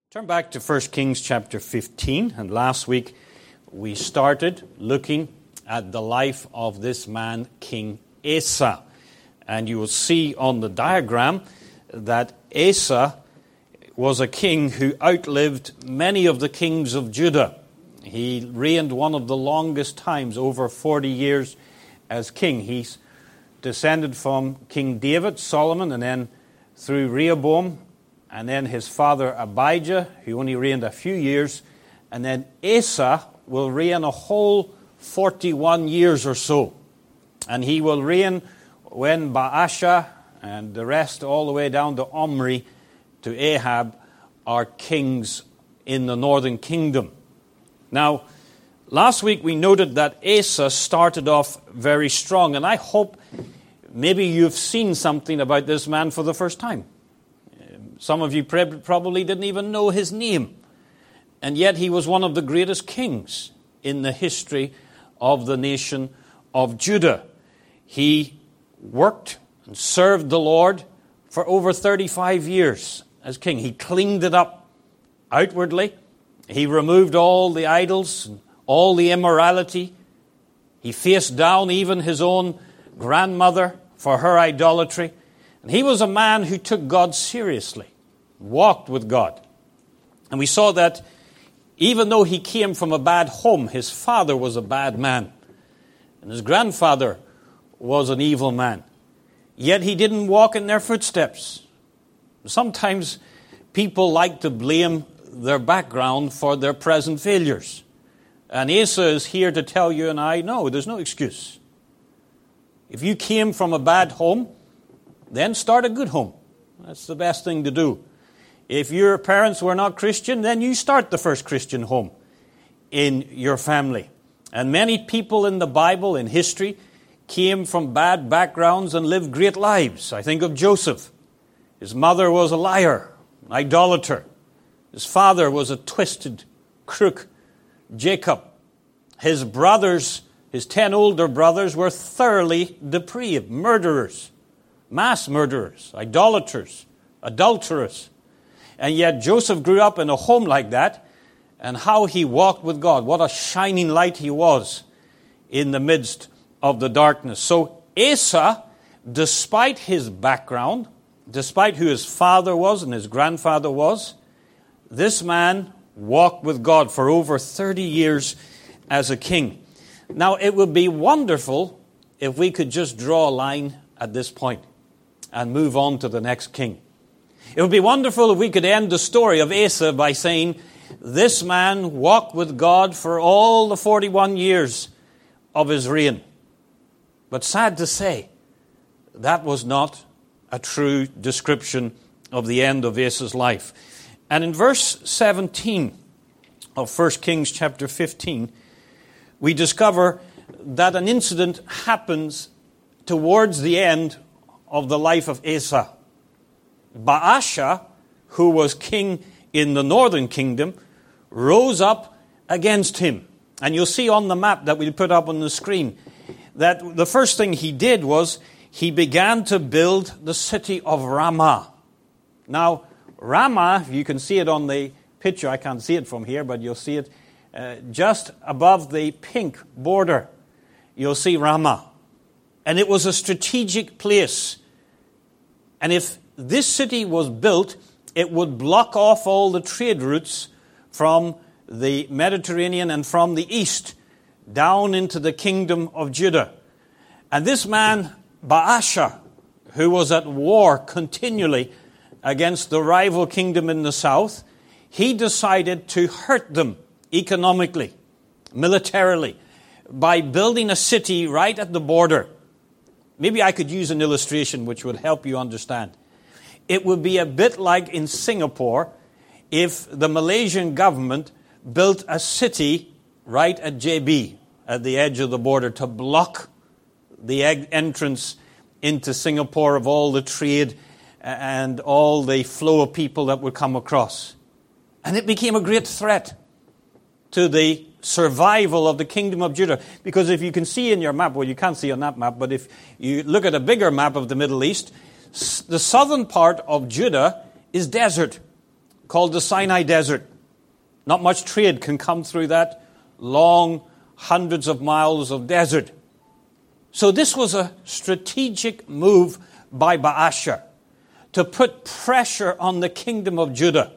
Turn back to 1 Kings chapter 15, and last week we started looking at the life of this man, King Asa. And you will see on the diagram that Asa was a king who outlived many of the kings of Judah. He reigned one of the longest times, over 40 years as king. He's descended from King David, Solomon, and then through Rehoboam, and then his father Abijah, who only reigned a few years, and then Asa will reign a whole 41 years or so. And he will reign when Baasha and the rest all the way down to Omri to Ahab are kings in the northern kingdom. Now, last week we noted that Asa started off very strong, and I hope maybe you've seen something about this man for the first time. Some of you probably didn't even know his name. And yet he was one of the greatest kings in the history of the nation of Judah. He worked and served the Lord for over 35 years as king. He cleaned it up outwardly. He removed all the idols and all the immorality. He faced down even his own grandmother for her idolatry. And he was a man who took God seriously, walked with God. And we saw that even though he came from a bad home, his father was a bad man. And his grandfather was an evil man. Yet he didn't walk in their footsteps. Sometimes people like to blame their background for their present failures. And Asa is here to tell you and I, no, there's no excuse. If you came from a bad home, then start a good home. That's the best thing to do. If your parents were not Christian, then you start the first Christian home in your family. And many people in the Bible, in history, came from bad backgrounds and lived great lives. I think of Joseph. His mother was a liar, an idolater. His father was a twisted crook, Jacob. His brothers, his 10 older brothers, were thoroughly depraved, murderers. Mass murderers, idolaters, adulterers. And yet Joseph grew up in a home like that, and how he walked with God. What a shining light he was in the midst of the darkness. So Asa, despite his background, despite who his father was and his grandfather was, this man walked with God for over 30 years as a king. Now, it would be wonderful if we could just draw a line at this point and move on to the next king. It would be wonderful if we could end the story of Asa by saying, this man walked with God for all the 41 years of his reign. But sad to say, that was not a true description of the end of Asa's life. And in verse 17 of 1 Kings chapter 15, we discover that an incident happens towards the end of the life of Asa. Baasha, who was king in the northern kingdom, rose up against him. And you'll see on the map that we put up on the screen that the first thing he did was he began to build the city of Ramah. Now, Ramah, you can see it on the picture. I can't see it from here, but you'll see it just above the pink border. You'll see Ramah. And it was a strategic place. And if this city was built, it would block off all the trade routes from the Mediterranean and from the east down into the kingdom of Judah. And this man, Baasha, who was at war continually against the rival kingdom in the south, he decided to hurt them economically, militarily, by building a city right at the border. Maybe I could use an illustration which would help you understand. It would be a bit like in Singapore if the Malaysian government built a city right at JB, at the edge of the border, to block the entrance into Singapore of all the trade and all the flow of people that would come across. And it became a great threat to the survival of the kingdom of Judah. Because if you can see in your map, well, you can't see on that map, but if you look at a bigger map of the Middle East, the southern part of Judah is desert. called the Sinai Desert. Not much trade can come through that long, hundreds of miles of desert. So this was a strategic move by Baasha to put pressure on the kingdom of Judah,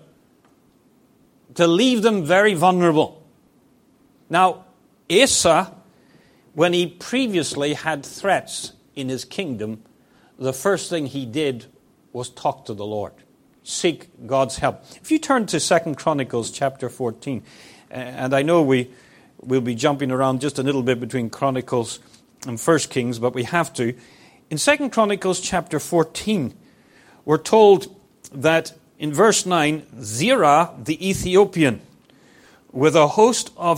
to leave them very vulnerable. Now, Asa, when he previously had threats in his kingdom, the first thing he did was talk to the Lord, seek God's help. If you turn to 2 Chronicles chapter 14, and I know we'll be jumping around just a little bit between Chronicles and 1 Kings, but we have to. In 2 Chronicles chapter 14, we're told that in verse 9, Zerah the Ethiopian, with a host of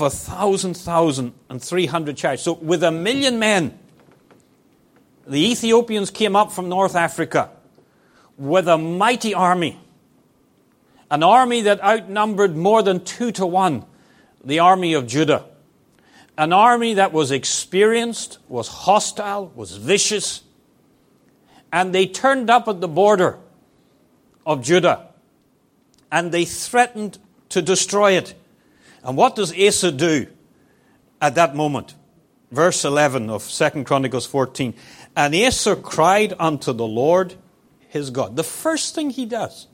1,300 chariots, so with 1,000,000 men, the Ethiopians came up from North Africa with a mighty army, an army that outnumbered more than 2-to-1 the army of Judah, an army that was experienced, was hostile, was vicious, and they turned up at the border of Judah, and they threatened to destroy it. And what does Asa do at that moment? Verse 11 of 2 Chronicles 14. And Asa cried unto the Lord his God. The first thing he does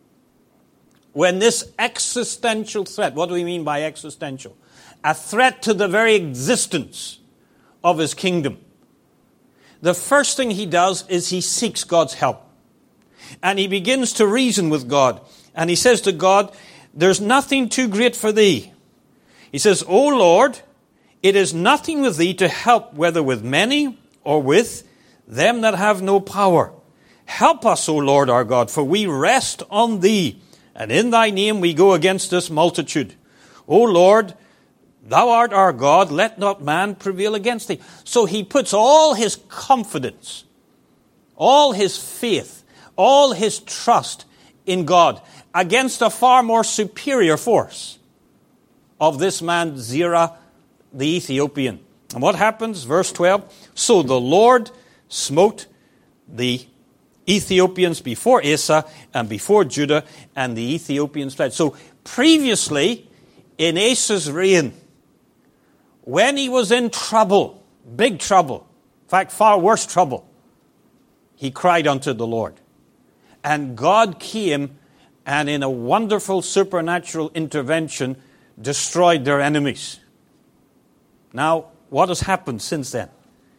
when this existential threat, what do we mean by existential? A threat to the very existence of his kingdom. The first thing he does is he seeks God's help. And he begins to reason with God. And he says to God, there's nothing too great for thee. He says, O Lord, it is nothing with thee to help, whether with many or with them that have no power. Help us, O Lord our God, for we rest on thee, and in thy name we go against this multitude. O Lord, thou art our God, let not man prevail against thee. So he puts all his confidence, all his faith, all his trust in God against a far more superior force of this man, Zerah the Ethiopian. And what happens? Verse 12, so the Lord smote the Ethiopians before Asa and before Judah, and the Ethiopians fled. So previously, in Asa's reign, when he was in trouble, big trouble, in fact, far worse trouble, he cried unto the Lord. And God came and in a wonderful supernatural intervention destroyed their enemies. Now, what has happened since then?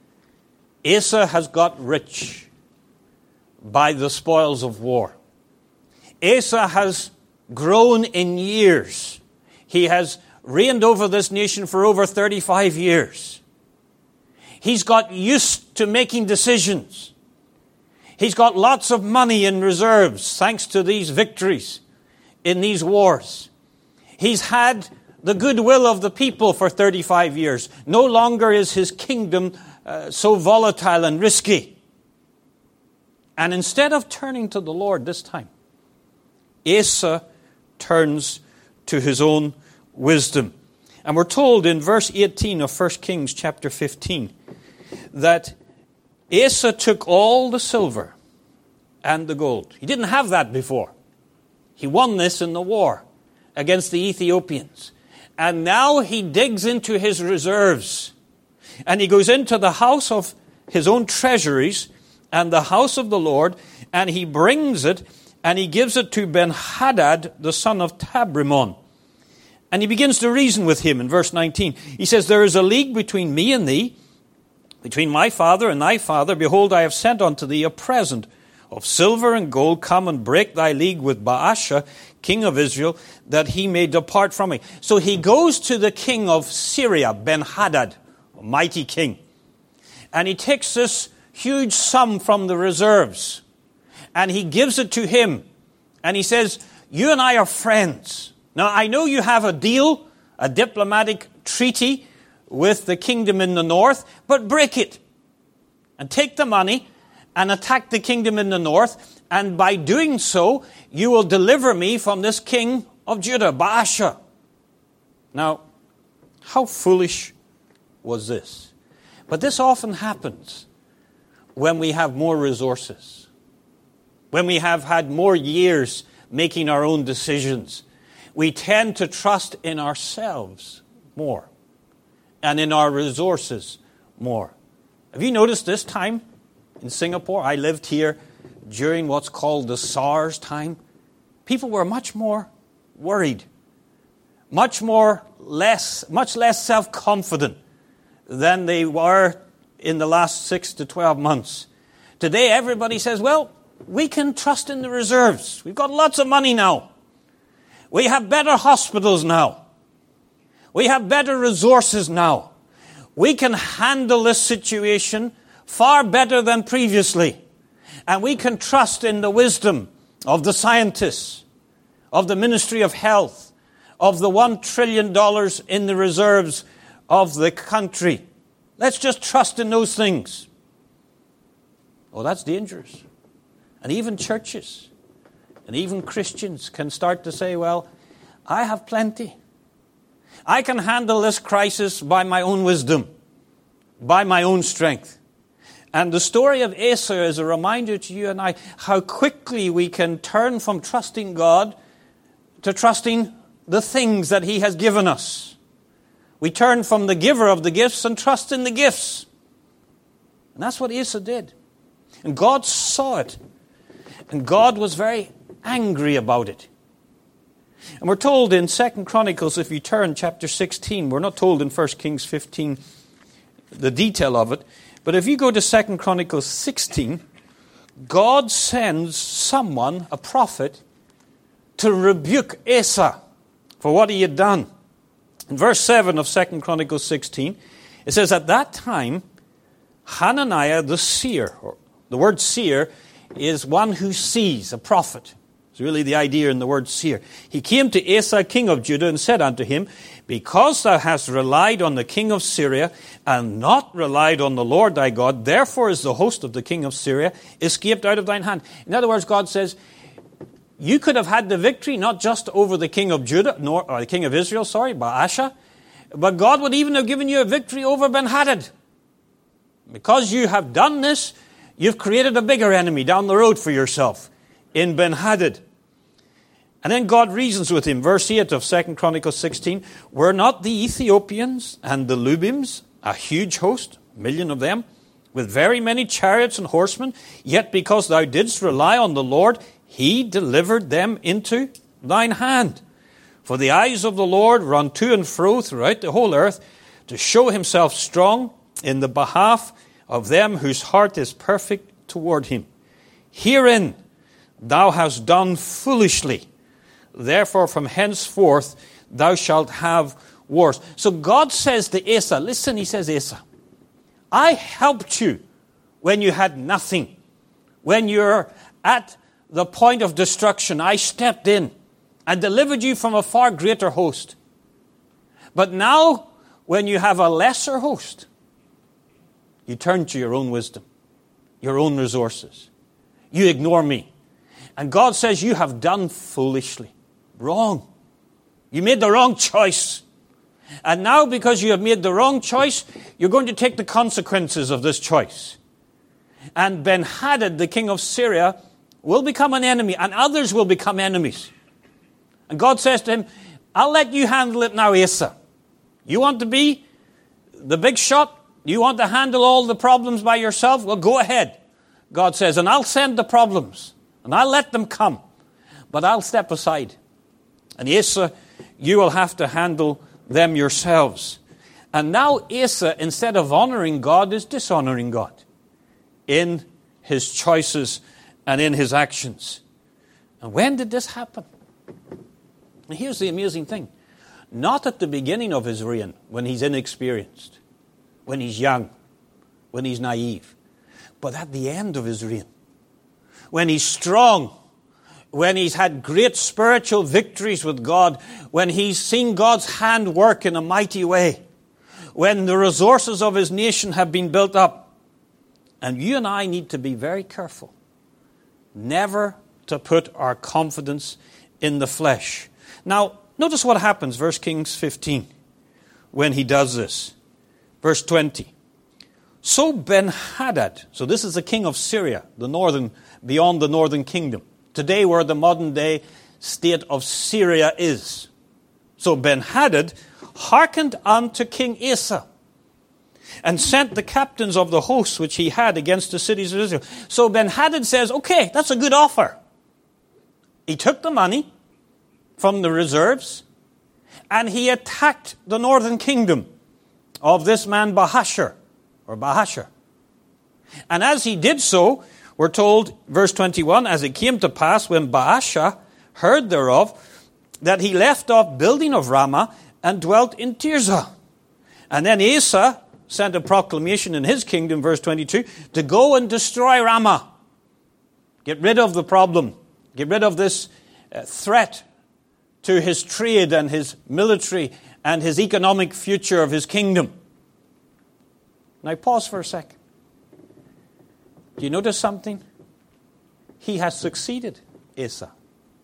Asa has got rich by the spoils of war. Asa has grown in years. He has reigned over this nation for over 35 years. He's got used to making decisions. He's got lots of money in reserves thanks to these victories in these wars. He's had the goodwill of the people for 35 years. No longer is his kingdom so volatile and risky. And instead of turning to the Lord this time, Asa turns to his own wisdom. And we're told in verse 18 of 1 Kings chapter 15 that Asa took all the silver and the gold. He didn't have that before. He won this in the war against the Ethiopians. And now he digs into his reserves. And he goes into the house of his own treasuries and the house of the Lord, and he brings it, and he gives it to Ben-Hadad, the son of Tabrimon. And he begins to reason with him in verse 19. He says, there is a league between me and thee, between my father and thy father. Behold, I have sent unto thee a present of silver and gold. Come and break thy league with Baasha, king of Israel, that he may depart from me. So he goes to the king of Syria, Ben-Hadad, a mighty king. And he takes this huge sum from the reserves, and he gives it to him. And he says, you and I are friends. Now, I know you have a deal, a diplomatic treaty with the kingdom in the north, but break it and take the money and attack the kingdom in the north. And by doing so, you will deliver me from this king of Judah, Baasha. Now, how foolish was this? But this often happens when we have more resources, when we have had more years making our own decisions. We tend to trust in ourselves more and in our resources more. Have you noticed this time in Singapore? I lived here during what's called the SARS time. People were much more worried, much less self-confident than they were in the last 6 to 12 months. Today, everybody says, well, we can trust in the reserves. We've got lots of money now. We have better hospitals now. We have better resources now. We can handle this situation far better than previously. And we can trust in the wisdom of the scientists, of the Ministry of Health, of the $1 trillion in the reserves of the country. Let's just trust in those things. Oh, that's dangerous. And even churches and even Christians can start to say, well, I have plenty. I can handle this crisis by my own wisdom, by my own strength. And the story of Asa is a reminder to you and I how quickly we can turn from trusting God to trusting the things that He has given us. We turn from the giver of the gifts and trust in the gifts. And that's what Asa did. And God saw it. And God was very angry about it. And we're told in 2 Chronicles, if you turn chapter 16, we're not told in 1 Kings 15 the detail of it, but if you go to 2 Chronicles 16, God sends someone, a prophet, to rebuke Asa for what he had done. In verse 7 of 2 Chronicles 16, it says, at that time, Hananiah the seer, or the word seer is one who sees, a prophet. It's really the idea in the word seer. He came to Asa, king of Judah, and said unto him, because thou hast relied on the king of Syria, and not relied on the Lord thy God, therefore is the host of the king of Syria escaped out of thine hand. In other words, God says, you could have had the victory not just over the king of Judah, or the king of Israel, Baasha, but God would even have given you a victory over Ben-Hadad. Because you have done this, you've created a bigger enemy down the road for yourself in Ben-Hadad. And then God reasons with him. Verse 8 of 2 Chronicles 16. Were not the Ethiopians and the Lubims a huge host, 1,000,000 of them, with very many chariots and horsemen? Yet because thou didst rely on the Lord, He delivered them into thine hand. For the eyes of the Lord run to and fro throughout the whole earth, to show Himself strong in the behalf of them whose heart is perfect toward Him. Herein thou hast done foolishly. Therefore from henceforth thou shalt have wars. So God says to Asa, listen, He says, Asa, I helped you when you had nothing. When you're at the point of destruction, I stepped in and delivered you from a far greater host. But now, when you have a lesser host, you turn to your own wisdom, your own resources. You ignore me. And God says you have done foolishly. Wrong. You made the wrong choice. And now because you have made the wrong choice, you're going to take the consequences of this choice. And Ben-Hadad, the king of Syria, will become an enemy, and others will become enemies. And God says to him, I'll let you handle it now, Asa. You want to be the big shot? You want to handle all the problems by yourself? Well, go ahead, God says, and I'll send the problems, and I'll let them come, but I'll step aside. And Asa, you will have to handle them yourselves. And now Asa, instead of honoring God, is dishonoring God in his choices and in his actions. And when did this happen? And here's the amazing thing. Not at the beginning of his reign, when he's inexperienced, when he's young, when he's naive, but at the end of his reign, when he's strong, when he's had great spiritual victories with God, when he's seen God's hand work in a mighty way, when the resources of his nation have been built up. And you and I need to be very careful never to put our confidence in the flesh. Now, notice what happens, 1 Kings 15, when he does this. Verse 20. So Ben-Hadad, so this is the king of Syria, beyond the northern kingdom. today where the modern day state of Syria is. So Ben-Hadad hearkened unto King Asa, and sent the captains of the hosts which he had against the cities of Israel. So Ben-Hadad says, okay, that's a good offer. He took the money from the reserves, and he attacked the northern kingdom of this man Baasha. And as he did so, we're told, verse 21, as it came to pass when Baasha heard thereof, that he left off building of Ramah and dwelt in Tirzah. And then Asa sent a proclamation in his kingdom, verse 22, to go and destroy Ramah. Get rid of the problem. Get rid of this threat to his trade and his military and his economic future of his kingdom. Now pause for a second. Do you notice something? He has succeeded, Asa.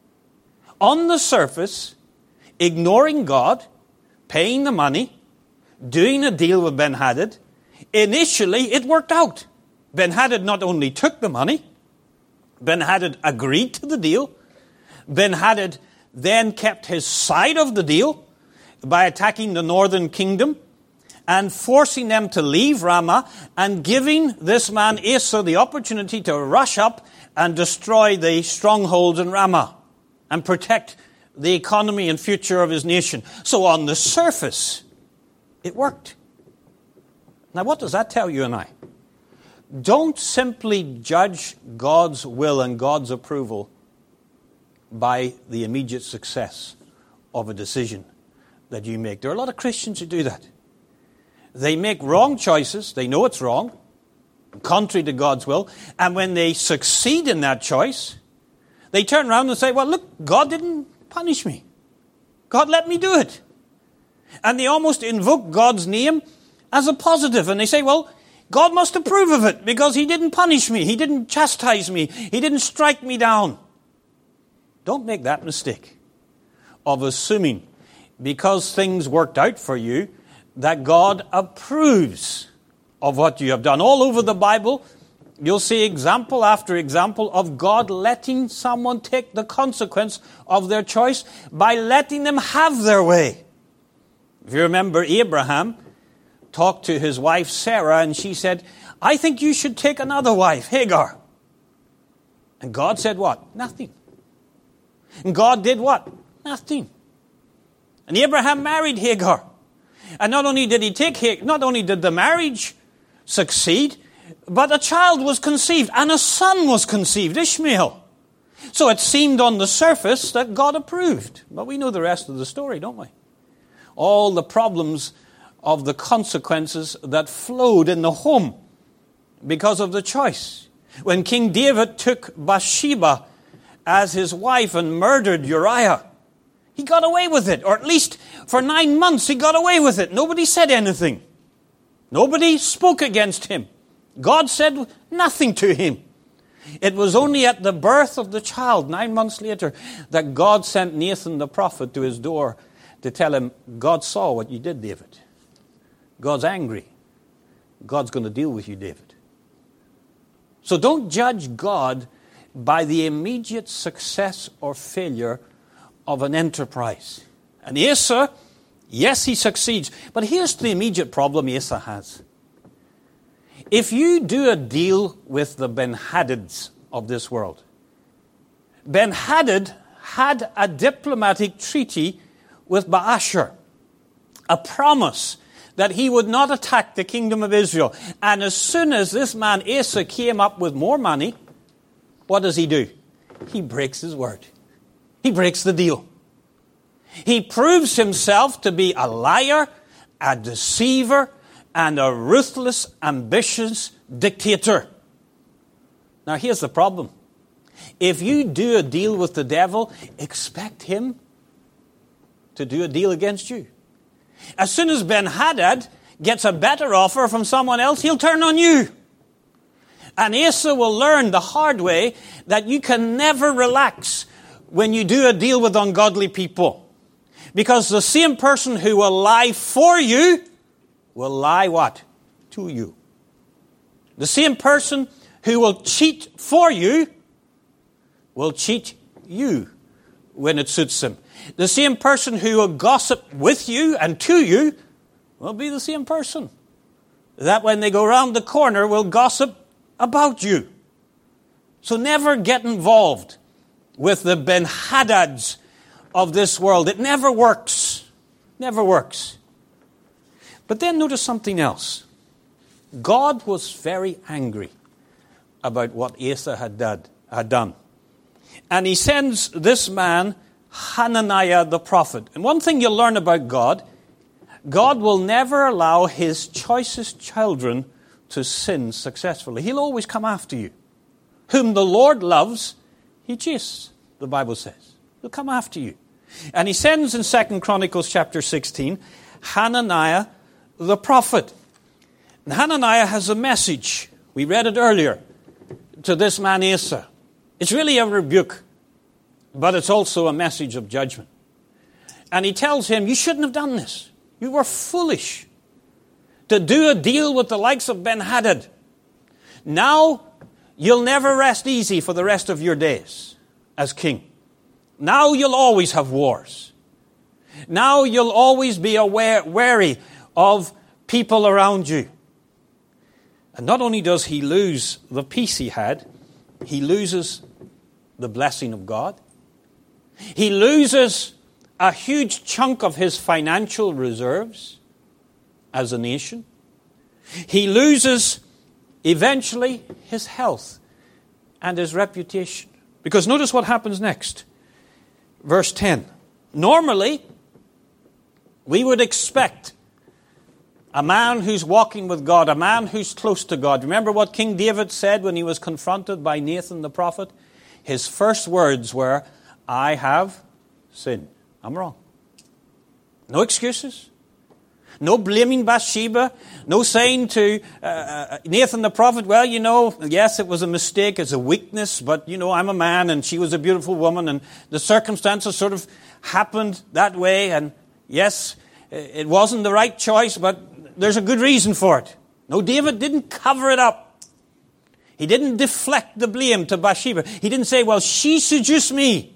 On the surface, ignoring God, paying the money, doing a deal with Ben-Hadad, initially it worked out. Ben-Hadad not only took the money, Ben-Hadad agreed to the deal. Ben-Hadad then kept his side of the deal by attacking the northern kingdom and forcing them to leave Ramah and giving this man Asa the opportunity to rush up and destroy the strongholds in Ramah and protect the economy and future of his nation. So on the surface, it worked. Now what does that tell you and I? Don't simply judge God's will and God's approval by the immediate success of a decision that you make. There are a lot of Christians who do that. They make wrong choices. They know it's wrong, contrary to God's will. And when they succeed in that choice, they turn around and say, well, look, God didn't punish me. God let me do it. And they almost invoke God's name as a positive. And they say, well, God must approve of it because he didn't punish me. He didn't chastise me. He didn't strike me down. Don't make that mistake of assuming because things worked out for you that God approves of what you have done. All over the Bible, you'll see example after example of God letting someone take the consequence of their choice by letting them have their way. If you remember, Abraham talked to his wife Sarah and she said, I think you should take another wife, Hagar. And God said what? Nothing. And God did what? Nothing. And Abraham married Hagar. And not only did the marriage succeed, but a child was conceived and a son was conceived, Ishmael. So it seemed on the surface that God approved. But we know the rest of the story, don't we? All the problems of the consequences that flowed in the home because of the choice. When King David took Bathsheba as his wife and murdered Uriah, he got away with it. Or at least for 9 months he got away with it. Nobody said anything. Nobody spoke against him. God said nothing to him. It was only at the birth of the child, 9 months later, that God sent Nathan the prophet to his door to tell him, God saw what you did, David. God's angry. God's going to deal with you, David. So don't judge God by the immediate success or failure of an enterprise. And Asa, yes, he succeeds. But here's the immediate problem Asa has. If you do a deal with the Ben-Hadads of this world, Ben-Hadad had a diplomatic treaty with Baasha, a promise that he would not attack the kingdom of Israel. And as soon as this man Asa came up with more money, what does he do? He breaks his word. He breaks the deal. He proves himself to be a liar, a deceiver, and a ruthless, ambitious dictator. Now here's the problem. If you do a deal with the devil, expect him to do a deal against you. As soon as Ben-Hadad gets a better offer from someone else, he'll turn on you. And Asa will learn the hard way that you can never relax when you do a deal with ungodly people. Because the same person who will lie for you will lie what? To you. The same person who will cheat for you will cheat you when it suits him. The same person who will gossip with you and to you will be the same person that when they go round the corner will gossip about you. So never get involved with the Ben-Hadads of this world. It never works. Never works. But then notice something else. God was very angry about what Asa had done. And he sends this man, Hananiah the prophet. And one thing you'll learn about God, God will never allow his choicest children to sin successfully. He'll always come after you. Whom the Lord loves, he chases, the Bible says. He'll come after you. And he sends in 2 Chronicles chapter 16, Hananiah the prophet. And Hananiah has a message. We read it earlier to this man Asa. It's really a rebuke, but it's also a message of judgment. And he tells him, you shouldn't have done this. You were foolish to do a deal with the likes of Ben-Hadad. Now, you'll never rest easy for the rest of your days as king. Now you'll always have wars. Now you'll always be wary of people around you. And not only does he lose the peace he had, he loses the blessing of God. He loses a huge chunk of his financial reserves as a nation. He loses eventually his health and his reputation. Because notice what happens next. Verse 10. Normally, we would expect a man who's walking with God, a man who's close to God. Remember what King David said when he was confronted by Nathan the prophet? His first words were, I have sinned. I'm wrong. No excuses. No blaming Bathsheba. No saying to Nathan the prophet, well, yes, it was a mistake, it's a weakness, but, I'm a man and she was a beautiful woman and the circumstances sort of happened that way. And yes, it wasn't the right choice, but there's a good reason for it. No, David didn't cover it up. He didn't deflect the blame to Bathsheba. He didn't say, well, she seduced me.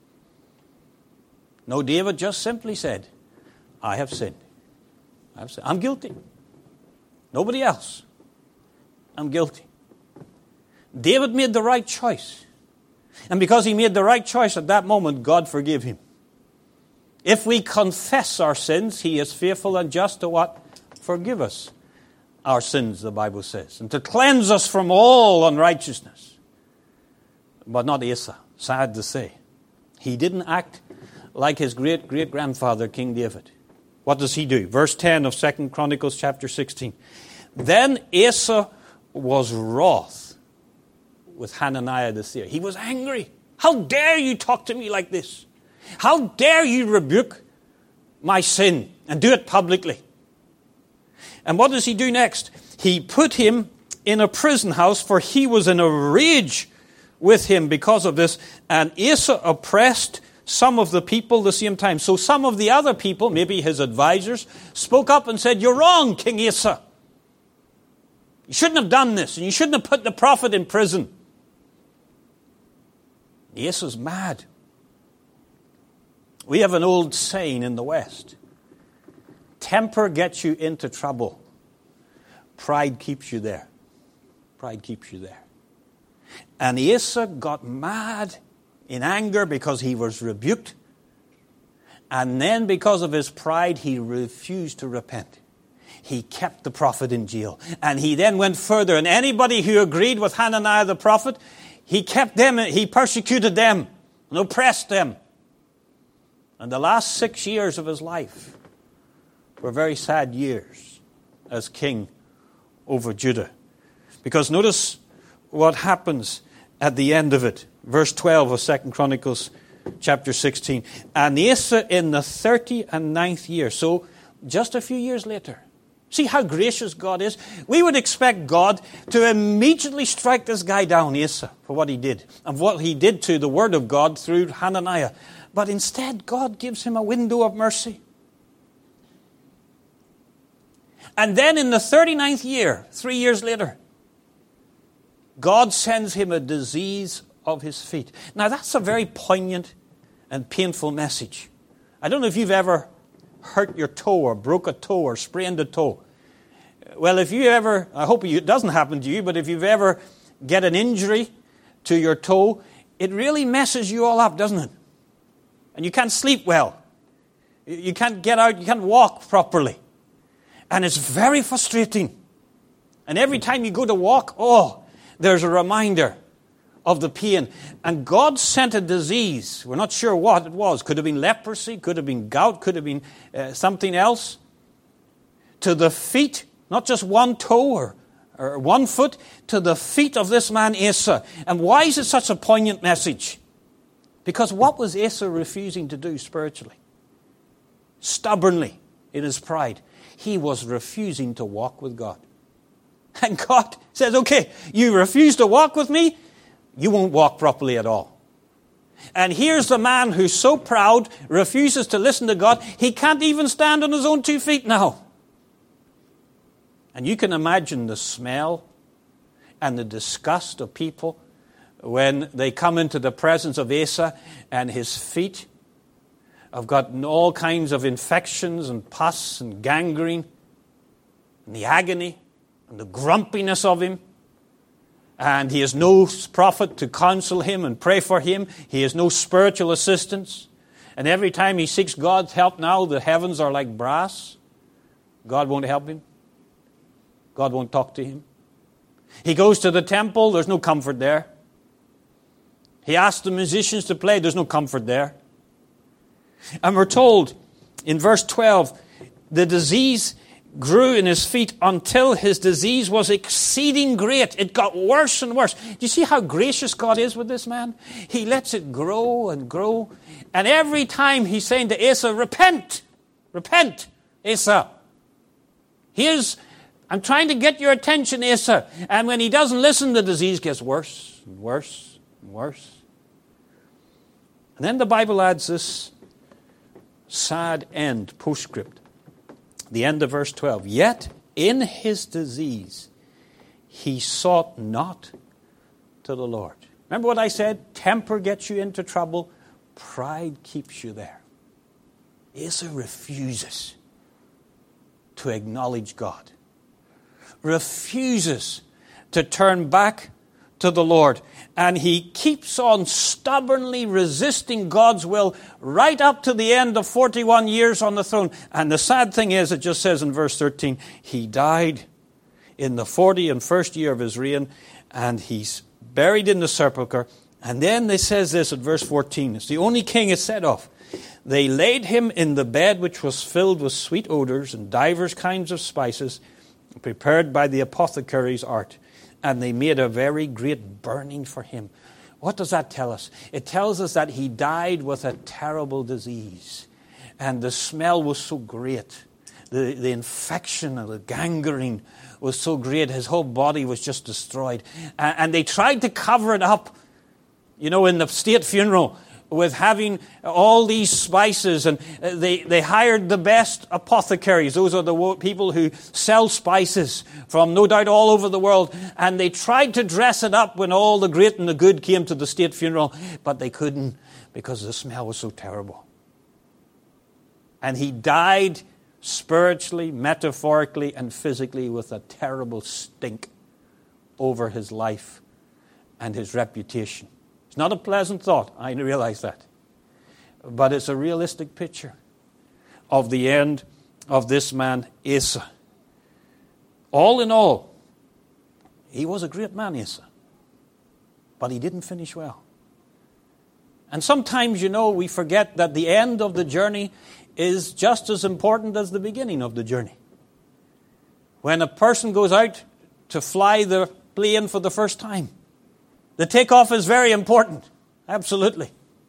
No, David just simply said, I have sinned. I'm guilty. Nobody else. I'm guilty. David made the right choice. And because he made the right choice at that moment, God forgave him. If we confess our sins, he is faithful and just to what? Forgive us our sins, the Bible says, and to cleanse us from all unrighteousness. But not Asa, sad to say. He didn't act like his great-great-grandfather, King David. What does he do? Verse 10 of 2 Chronicles chapter 16. Then Asa was wroth with Hananiah the seer. He was angry. How dare you talk to me like this? How dare you rebuke my sin and do it publicly? And what does he do next? He put him in a prison house, for he was in a rage with him because of this. And Asa oppressed some of the people the same time. So some of the other people, maybe his advisors, spoke up and said, you're wrong, King Asa. You shouldn't have done this, and you shouldn't have put the prophet in prison. Asa's mad. We have an old saying in the West. Temper gets you into trouble. Pride keeps you there. Pride keeps you there. And Asa got mad in anger because he was rebuked. And then because of his pride, he refused to repent. He kept the prophet in jail. And he then went further. And anybody who agreed with Hananiah the prophet, he kept them, he persecuted them and oppressed them. And the last 6 years of his life were very sad years as king over Judah. Because notice what happens at the end of it. Verse 12 of 2 Chronicles chapter 16. And Asa in the 39th year. So just a few years later. See how gracious God is? We would expect God to immediately strike this guy down, Asa, for what he did. And what he did to the word of God through Hananiah. But instead, God gives him a window of mercy. And then in the 39th year, 3 years later, God sends him a disease of his feet. Now that's a very poignant and painful message. I don't know if you've ever hurt your toe or broke a toe or sprained a toe. Well, if you ever, I hope it doesn't happen to you, but if you've ever get an injury to your toe, it really messes you all up, doesn't it? And you can't sleep well. You can't get out, you can't walk properly. And it's very frustrating. And every time you go to walk, there's a reminder of the pain. And God sent a disease. We're not sure what it was. Could have been leprosy, could have been gout, could have been something else. To the feet, not just one toe or 1 foot, to the feet of this man Asa. And why is it such a poignant message? Because what was Asa refusing to do spiritually? Stubbornly, in his pride, he was refusing to walk with God. And God says, okay, you refuse to walk with me, you won't walk properly at all. And here's the man who's so proud, refuses to listen to God, he can't even stand on his own 2 feet now. And you can imagine the smell and the disgust of people when they come into the presence of Asa and his feet have gotten all kinds of infections and pus and gangrene and the agony and the grumpiness of him. And he has no prophet to counsel him and pray for him. He has no spiritual assistance. And every time he seeks God's help now, the heavens are like brass. God won't help him. God won't talk to him. He goes to the temple, there's no comfort there. He asks the musicians to play, there's no comfort there. And we're told in verse 12, the disease grew in his feet until his disease was exceeding great. It got worse and worse. Do you see how gracious God is with this man? He lets it grow and grow. And every time he's saying to Asa, repent, repent, Asa. I'm trying to get your attention, Asa. And when he doesn't listen, the disease gets worse and worse and worse. And then the Bible adds this sad end, postscript. The end of verse 12. Yet in his disease he sought not to the Lord. Remember what I said? Temper gets you into trouble. Pride keeps you there. Asa refuses to acknowledge God. Refuses to turn back to the Lord. And he keeps on stubbornly resisting God's will right up to the end of 41 years on the throne. And the sad thing is, it just says in verse 13, he died in the 41st year of his reign, and he's buried in the sepulchre. And then it says this at verse 14. It's the only king it's said of. They laid him in the bed which was filled with sweet odors and divers kinds of spices, prepared by the apothecary's art. And they made a very great burning for him. What does that tell us? It tells us that he died with a terrible disease. And the smell was so great. The infection and the gangrene was so great. His whole body was just destroyed. And they tried to cover it up, in the state funeral, with having all these spices, and they hired the best apothecaries. Those are the people who sell spices from no doubt all over the world, and they tried to dress it up when all the great and the good came to the state funeral, but they couldn't because the smell was so terrible. And he died spiritually, metaphorically, and physically with a terrible stink over his life and his reputation. It's not a pleasant thought, I realize that. But it's a realistic picture of the end of this man, Asa. All in all, he was a great man, Asa. But he didn't finish well. And sometimes, we forget that the end of the journey is just as important as the beginning of the journey. When a person goes out to fly the plane for the first time, the takeoff is very important, absolutely.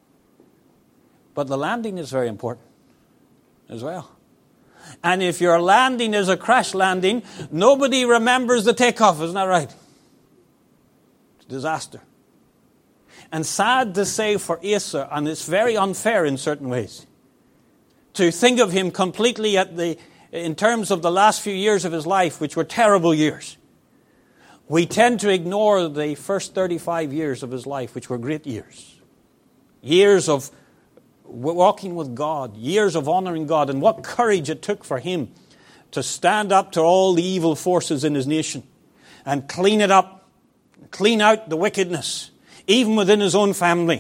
But the landing is very important as well. And if your landing is a crash landing, nobody remembers the takeoff, isn't that right? It's a disaster. And sad to say for Asa, and it's very unfair in certain ways, to think of him completely in terms of the last few years of his life, which were terrible years. We tend to ignore the first 35 years of his life, which were great years. Years of walking with God, years of honoring God, and what courage it took for him to stand up to all the evil forces in his nation and clean it up, clean out the wickedness, even within his own family.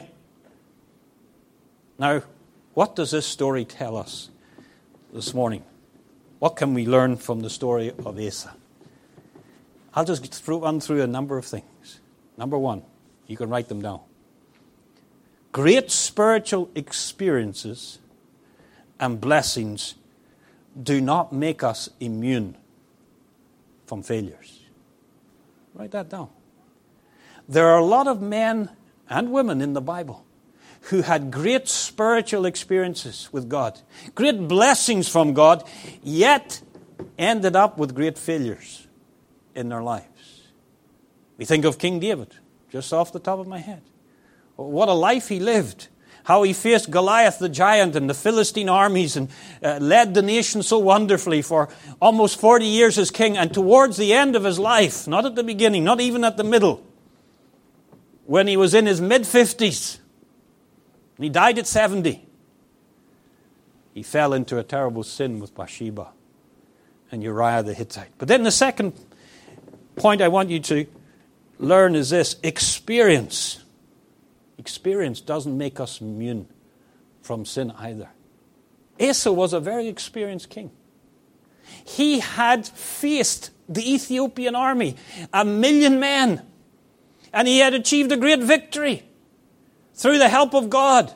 Now, what does this story tell us this morning? What can we learn from the story of Asa? I'll just run through a number of things. Number one, you can write them down. Great spiritual experiences and blessings do not make us immune from failures. Write that down. There are a lot of men and women in the Bible who had great spiritual experiences with God, great blessings from God, yet ended up with great failures in their lives. We think of King David, just off the top of my head. What a life he lived. How he faced Goliath the giant and the Philistine armies and led the nation so wonderfully for almost 40 years as king. And towards the end of his life, not at the beginning, not even at the middle, when he was in his mid-50s, and he died at 70, he fell into a terrible sin with Bathsheba and Uriah the Hittite. But then the second point I want you to learn is this: experience. Experience doesn't make us immune from sin either. Asa was a very experienced king. He had faced the Ethiopian army, 1 million men, and he had achieved a great victory through the help of God.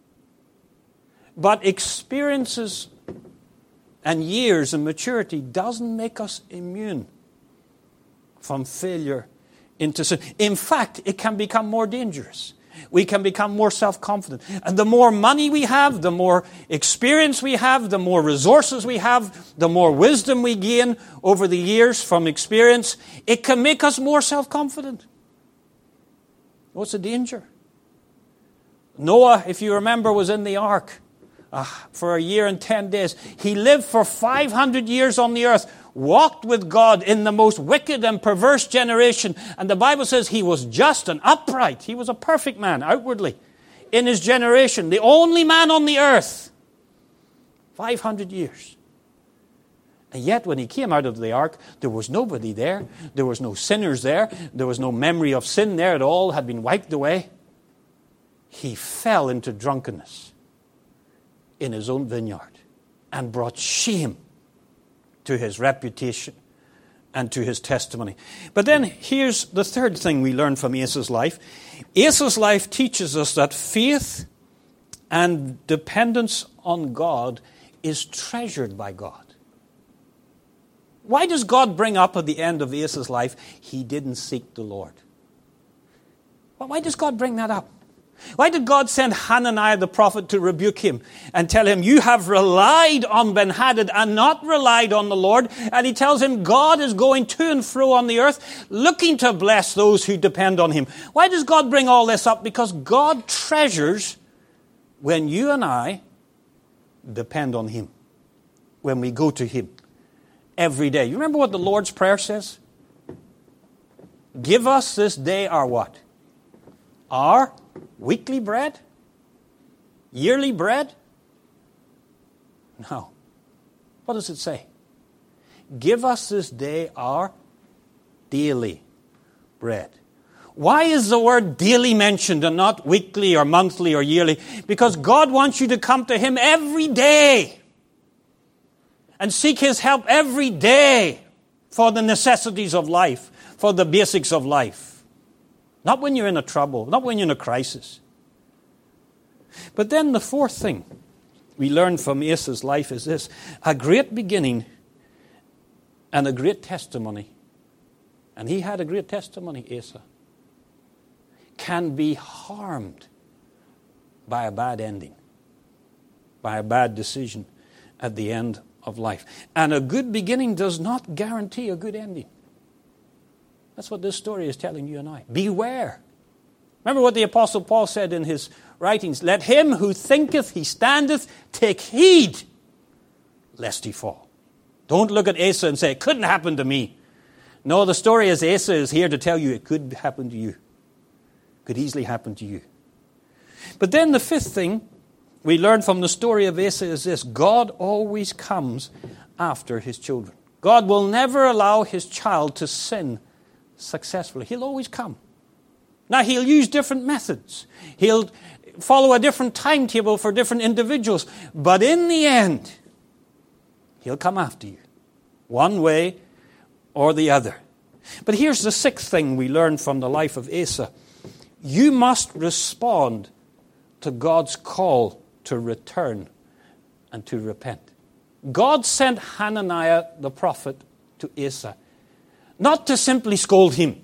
But experiences and years and maturity doesn't make us immune from failure into sin. In fact, it can become more dangerous. We can become more self-confident. And the more money we have, the more experience we have, the more resources we have, the more wisdom we gain over the years from experience, it can make us more self-confident. What's the danger? Noah, if you remember, was in the ark for 1 year and 10 days. He lived for 500 years on the earth, walked with God in the most wicked and perverse generation. And the Bible says he was just and upright. He was a perfect man outwardly in his generation. The only man on the earth. 500 years. And yet when he came out of the ark, there was nobody there. There was no sinners there. There was no memory of sin there at all. It had been wiped away. He fell into drunkenness in his own vineyard and brought shame to his reputation and to his testimony. But then here's the third thing we learn from Asa's life. Asa's life teaches us that faith and dependence on God is treasured by God. Why does God bring up at the end of Asa's life, he didn't seek the Lord? Well, why does God bring that up? Why did God send Hananiah the prophet to rebuke him and tell him, you have relied on Ben-Hadad and not relied on the Lord? And he tells him God is going to and fro on the earth, looking to bless those who depend on him. Why does God bring all this up? Because God treasures when you and I depend on him, when we go to him every day. You remember what the Lord's Prayer says? Give us this day our what? Our weekly bread? Yearly bread? No. What does it say? Give us this day our daily bread. Why is the word daily mentioned and not weekly or monthly or yearly? Because God wants you to come to him every day and seek his help every day for the necessities of life, for the basics of life. Not when you're in a trouble, not when you're in a crisis. But then the fourth thing we learn from Asa's life is this: a great beginning and a great testimony. And he had a great testimony, Asa. Can be harmed by a bad ending, by a bad decision at the end of life. And a good beginning does not guarantee a good ending. That's what this story is telling you and I. Beware. Remember what the Apostle Paul said in his writings. Let him who thinketh he standeth take heed lest he fall. Don't look at Asa and say, it couldn't happen to me. No, the story is Asa is here to tell you it could happen to you. Could easily happen to you. But then the fifth thing we learn from the story of Asa is this. God always comes after his children. God will never allow his child to sin successfully. He'll always come. Now, he'll use different methods. He'll follow a different timetable for different individuals. But in the end, he'll come after you, one way or the other. But here's the sixth thing we learn from the life of Asa. You must respond to God's call to return and to repent. God sent Hananiah the prophet to Asa, not to simply scold him.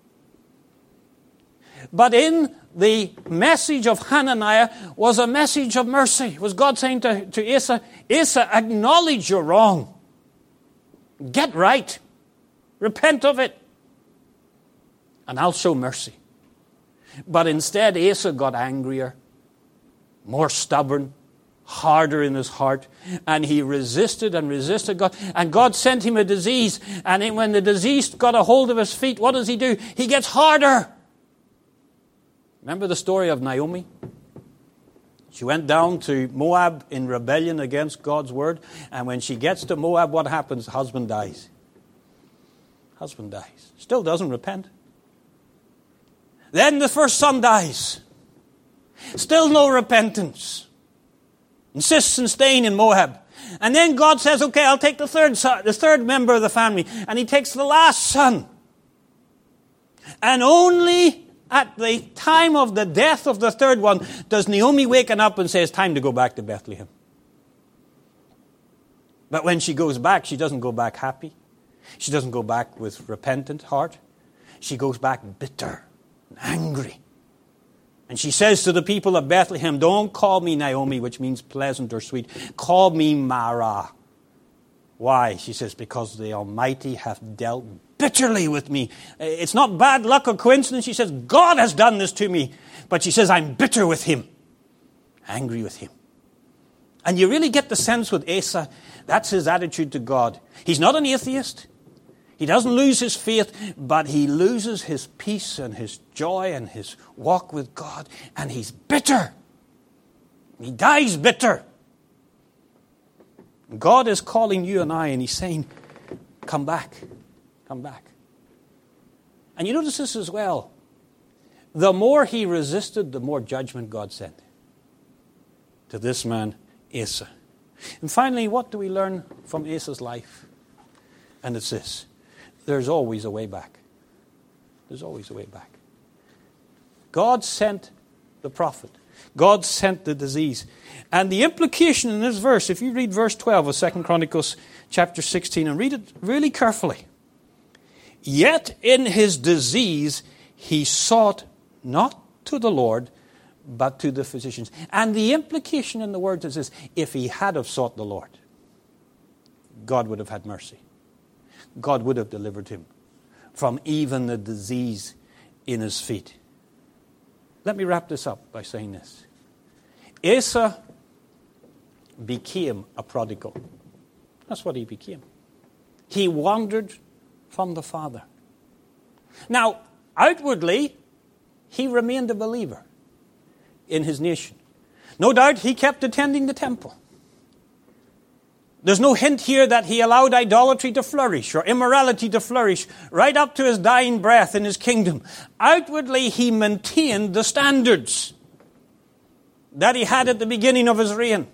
But in the message of Hananiah was a message of mercy. It was God saying to Asa, Asa, acknowledge you're wrong. Get right. Repent of it. And I'll show mercy. But instead, Asa got angrier, more stubborn, harder in his heart, and he resisted and resisted God. And God sent him a disease. And when the disease got a hold of his feet, what does he do? He gets harder. Remember the story of Naomi? She went down to Moab in rebellion against God's word. And when she gets to Moab, what happens? Husband dies. Husband dies. Still doesn't repent. Then the first son dies. Still no repentance. Insists on staying in Moab. And then God says, okay, I'll take the third member of the family. And he takes the last son. And only at the time of the death of the third one does Naomi waken up and say, it's time to go back to Bethlehem. But when she goes back, she doesn't go back happy. She doesn't go back with repentant heart. She goes back bitter and angry. And she says to the people of Bethlehem, don't call me Naomi, which means pleasant or sweet. Call me Mara. Why? She says, because the Almighty hath dealt bitterly with me. It's not bad luck or coincidence. She says, God has done this to me. But she says, I'm bitter with him. Angry with him. And you really get the sense with Asa, that's his attitude to God. He's not an atheist. He doesn't lose his faith, but he loses his peace and his joy and his walk with God. And he's bitter. He dies bitter. God is calling you and I, and he's saying, come back. Come back. And you notice this as well. The more he resisted, the more judgment God sent to this man, Asa. And finally, what do we learn from Asa's life? And it's this. There's always a way back. There's always a way back. God sent the prophet. God sent the disease. And the implication in this verse, if you read verse 12 of 2 Chronicles chapter 16 and read it really carefully. Yet in his disease he sought not to the Lord, but to the physicians. And the implication in the words is this. If he had have sought the Lord, God would have had mercy. God would have delivered him from even the disease in his feet. Let me wrap this up by saying this. Asa became a prodigal. That's what he became. He wandered from the Father. Now, outwardly, he remained a believer in his nation. No doubt he kept attending the temple. There's no hint here that he allowed idolatry to flourish or immorality to flourish right up to his dying breath in his kingdom. Outwardly, he maintained the standards that he had at the beginning of his reign.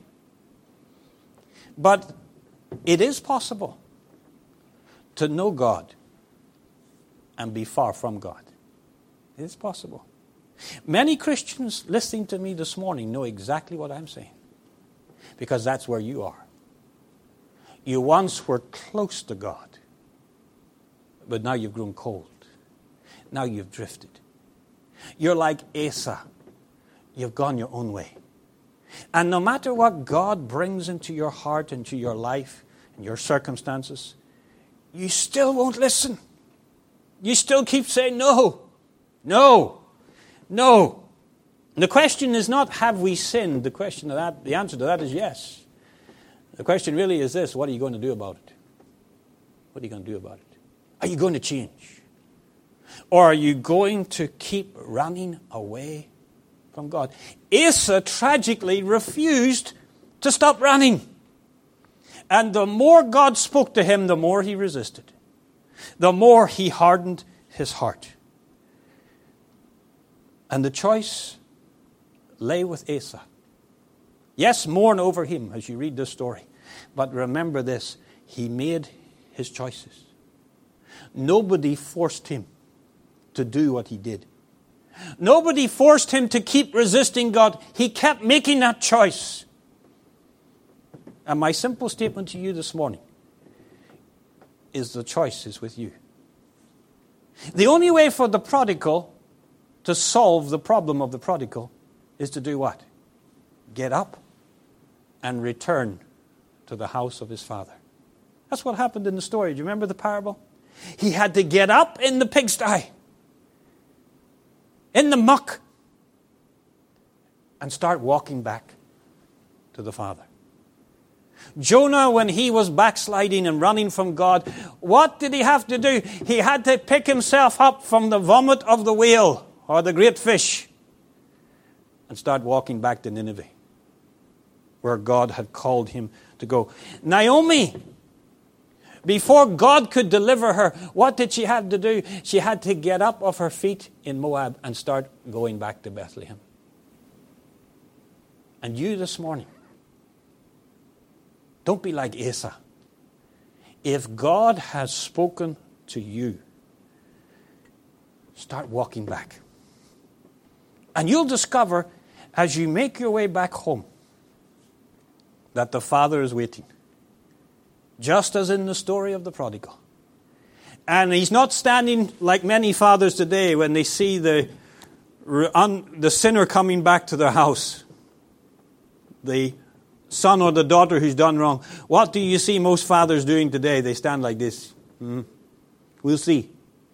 But it is possible to know God and be far from God. It is possible. Many Christians listening to me this morning know exactly what I'm saying, because that's where you are. You once were close to God, but now you've grown cold. Now you've drifted. You're like Asa. You've gone your own way. And no matter what God brings into your heart, into your life, and your circumstances, you still won't listen. You still keep saying no, no, no. And the question is not, have we sinned? The answer to that is yes. The question really is this: what are you going to do about it? What are you going to do about it? Are you going to change? Or are you going to keep running away from God? Asa tragically refused to stop running. And the more God spoke to him, the more he resisted. The more he hardened his heart. And the choice lay with Asa. Yes, mourn over him as you read this story. But remember this, he made his choices. Nobody forced him to do what he did. Nobody forced him to keep resisting God. He kept making that choice. And my simple statement to you this morning is the choice is with you. The only way for the prodigal to solve the problem of the prodigal is to do what? Get up and return to the house of his father. That's what happened in the story. Do you remember the parable? He had to get up in the pigsty, in the muck, and start walking back to the Father. Jonah, when he was backsliding and running from God, what did he have to do? He had to pick himself up from the vomit of the whale or the great fish and start walking back to Nineveh, where God had called him to go. Naomi, before God could deliver her, what did she have to do? She had to get up off her feet in Moab and start going back to Bethlehem. And you this morning, don't be like Asa. If God has spoken to you, start walking back. And you'll discover, as you make your way back home, that the Father is waiting. Just as in the story of the prodigal. And he's not standing like many fathers today when they see the sinner coming back to their house. The son or the daughter who's done wrong. What do you see most fathers doing today? They stand like this. We'll see.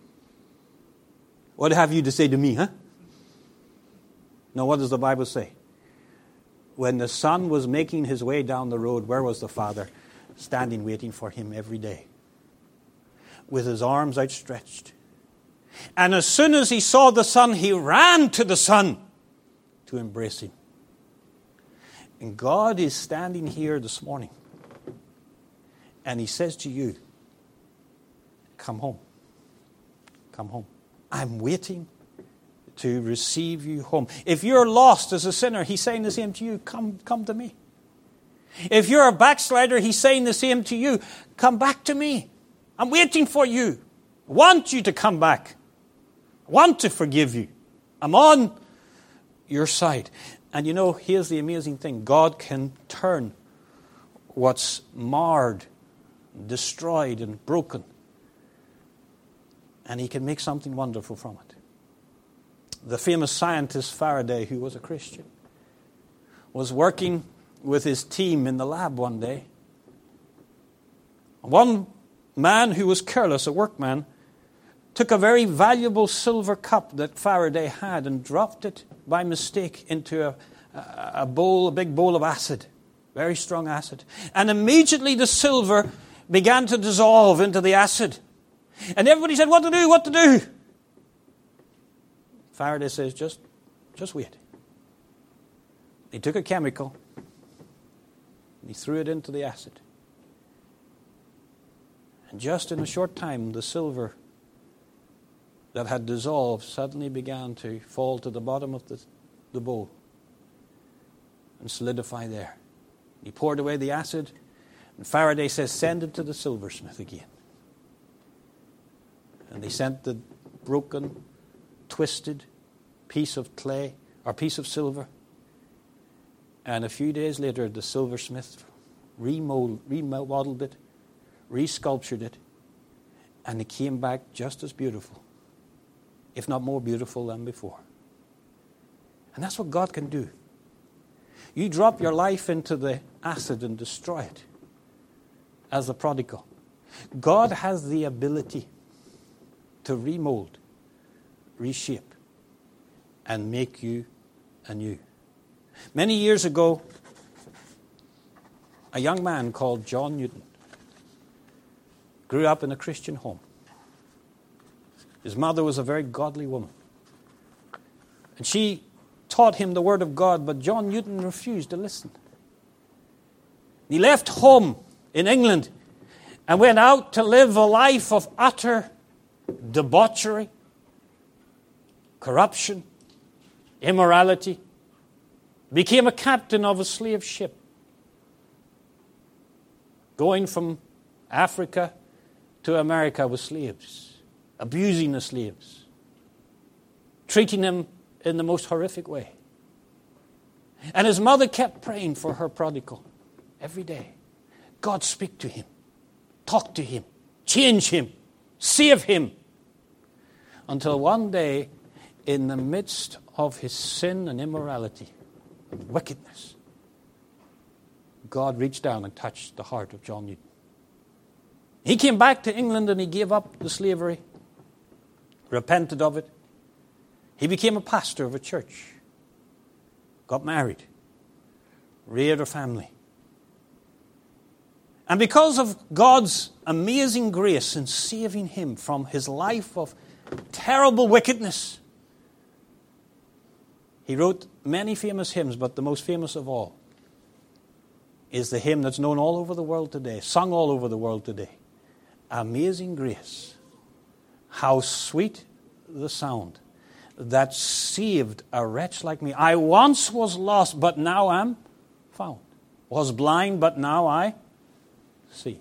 What have you to say to me, huh? Now, what does the Bible say? When the son was making his way down the road, where was the father? Standing waiting for him every day, with his arms outstretched. And as soon as he saw the son, he ran to the son to embrace him. And God is standing here this morning, and he says to you, come home. Come home. I'm waiting to receive you home. If you're lost as a sinner, he's saying the same to you, come to me. If you're a backslider, he's saying the same to you. Come back to me. I'm waiting for you. I want you to come back. I want to forgive you. I'm on your side. And you know, here's the amazing thing. God can turn what's marred, destroyed, and broken. And he can make something wonderful from it. The famous scientist Faraday, who was a Christian, was working with his team in the lab one day. One man who was careless, a workman, took a very valuable silver cup that Faraday had and dropped it by mistake into a big bowl of acid, very strong acid. And immediately the silver began to dissolve into the acid. And everybody said, what to do, what to do? Faraday says, just wait. He took a chemical, he threw it into the acid. And just in a short time, the silver that had dissolved suddenly began to fall to the bottom of the bowl and solidify there. He poured away the acid, and Faraday says, send it to the silversmith again. And they sent the broken, twisted piece of clay, or piece of silver. And a few days later, the silversmith remodeled it, resculptured it, and it came back just as beautiful, if not more beautiful than before. And that's what God can do. You drop your life into the acid and destroy it, as the prodigal. God has the ability to remold, reshape, and make you anew. Many years ago, a young man called John Newton grew up in a Christian home. His mother was a very godly woman. And she taught him the Word of God, but John Newton refused to listen. He left home in England and went out to live a life of utter debauchery, corruption, immorality. Became a captain of a slave ship, going from Africa to America with slaves, abusing the slaves, treating them in the most horrific way. And his mother kept praying for her prodigal every day. God, speak to him, talk to him, change him, save him. Until one day, in the midst of his sin and immorality and wickedness, God reached down and touched the heart of John Newton. He came back to England and he gave up the slavery, repented of it. He became a pastor of a church, got married, reared a family. And because of God's amazing grace in saving him from his life of terrible wickedness, he wrote many famous hymns, but the most famous of all is the hymn that's known all over the world today, sung all over the world today. Amazing Grace. How sweet the sound that saved a wretch like me. I once was lost, but now am found. Was blind, but now I see.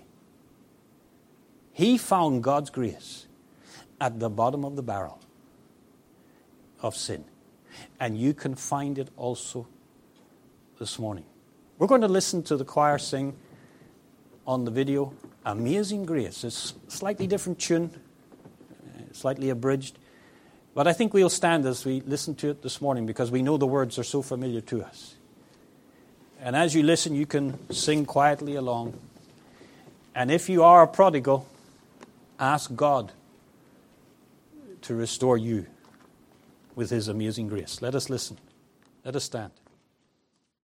He found God's grace at the bottom of the barrel of sin. And you can find it also this morning. We're going to listen to the choir sing on the video, Amazing Grace. It's a slightly different tune, slightly abridged. But I think we'll stand as we listen to it this morning because we know the words are so familiar to us. And as you listen, you can sing quietly along. And if you are a prodigal, ask God to restore you with his amazing grace. Let us listen. Let us stand.